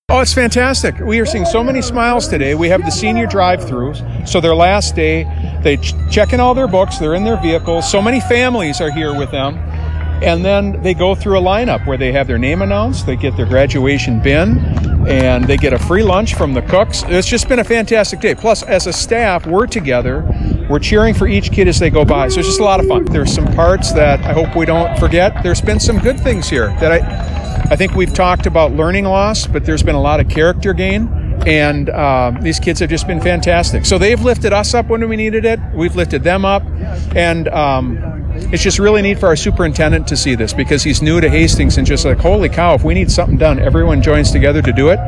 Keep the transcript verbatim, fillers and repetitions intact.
Oh, it's fantastic. We are seeing so many smiles today. We have the senior drive-throughs. So their last day, they ch- check in all their books. They're in their vehicles. So many families are here with them. And then they go through a lineup where they have their name announced. They get their graduation bin, and they get a free lunch from the cooks. It's just been a fantastic day. Plus, as a staff, we're together. We're cheering for each kid as they go by. So it's just a lot of fun. There's some parts that I hope we don't forget. There's been some good things here that I... I think we've talked about learning loss, but there's been a lot of character gain, and uh, these kids have just been fantastic. So they've lifted us up when we needed it. We've lifted them up, and um, it's just really neat for our superintendent to see this because he's new to Hastings and just like, holy cow, if we need something done, everyone joins together to do it.